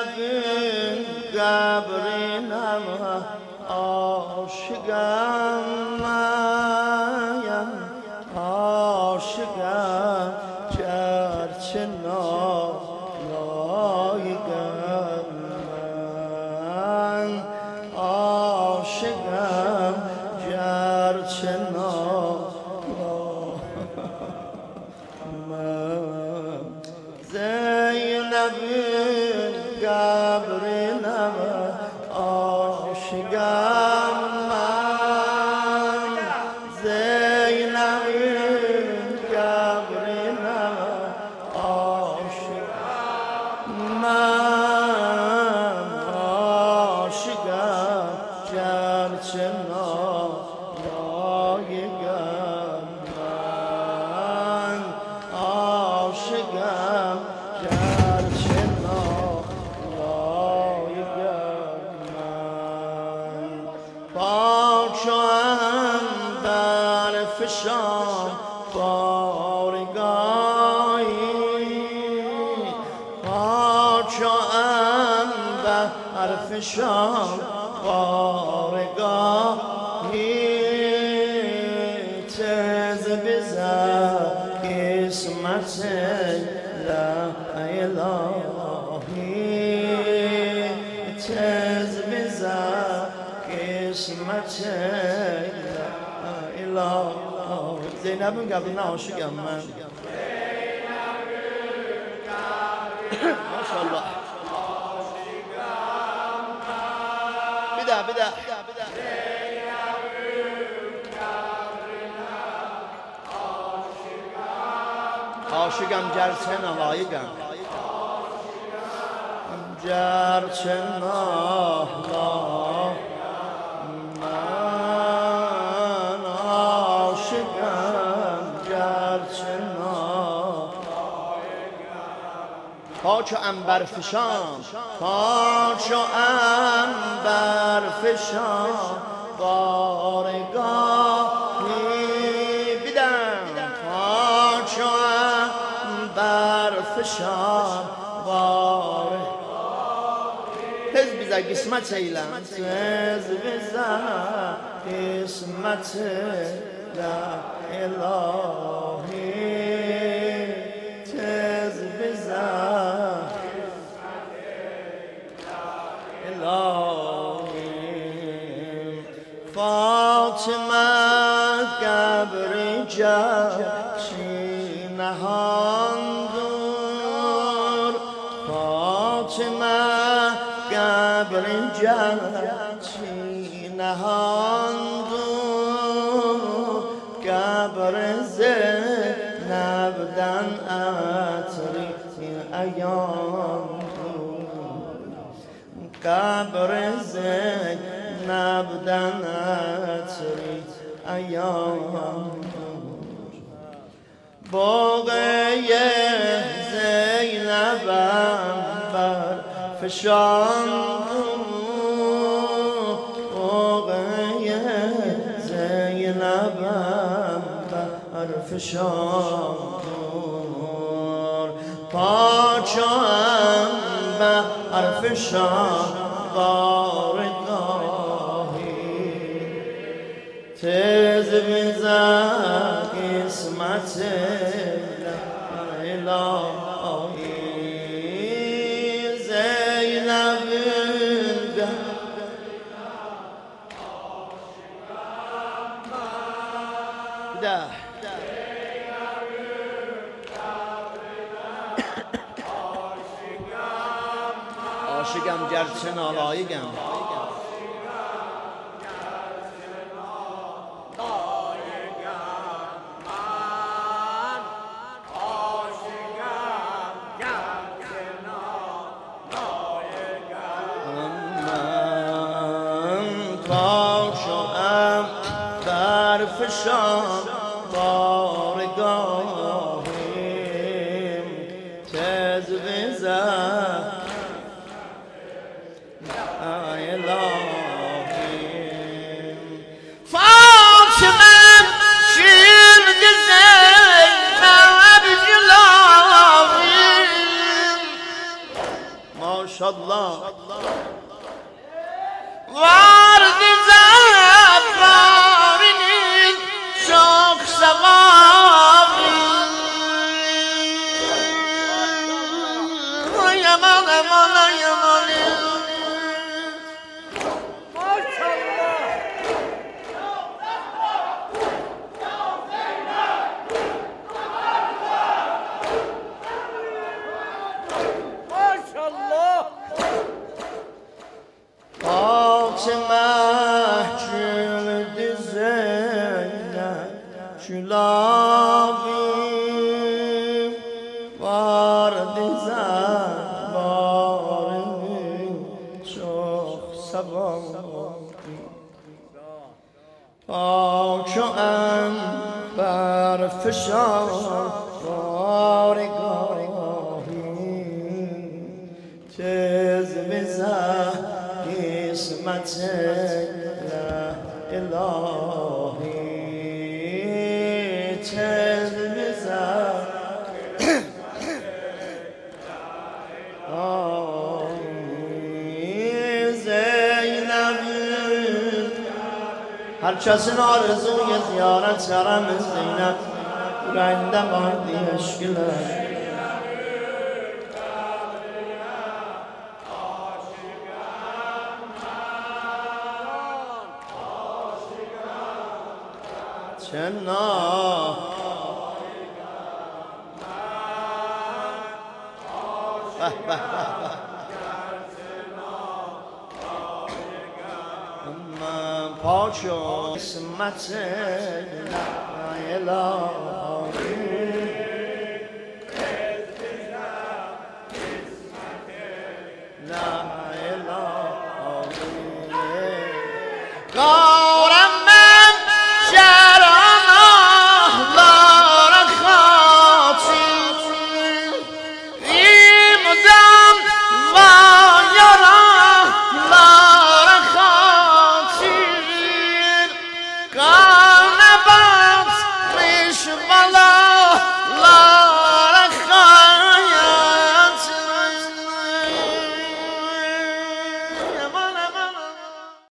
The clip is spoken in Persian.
zeynep'in kabrine aşıkım ben, aşıkım gerçi layıkım ben, aşıkım gerçi Zeynep'in kabrine aşıkım ben, Zeynep'in kabrine aşıkım ben, aşıkım gerçi layıkım ben, aşıkım فشان بارگاهی پاچو انبر فشان بارگاهی تز بزن قسمت لا الهی تز بزن قسمت لا Zeynep'in kabrine aşıkım ben. Maşallah. Bir daha. Aşıkım gerçen layıkım. Gerçen layıkım. پاچو عنبر فشان پاچو عنبر فشان بارگاهی بیدم پاچو عنبر فشان بارگاهی تز بیزا قسمت ایلم تز بیزا قسمت لا الهی تز بیزا فاطمه قبر جاچی نهاندور فاطمه قبر جاچی نهاندور قبر زینب'den عطری ایام قبر زینب'den عطری ایام باقی زینب'م بر فشان باقی زینب'م بر فشان پاچوام بر فشان بارگاهی تز بیزن قسمت الهی زینب ده aşıkım gerçen layıkım فشان بارگاهیم تز بزن الهیم فاطمه شیرد زینب جلاهیم ماشاءالله وارد زفارین شاخ سواری یمان امان یمانی چه محجول دیزنه شلابی وارد زنباری شخ سواری پاچو ام بر فشار بارگاهی تز بزن قسمت الهی تز بزن زینب هر کسی آرزوی زیارت حرم زینب رنده باندی اشکله چنا پاچو قسمت الهی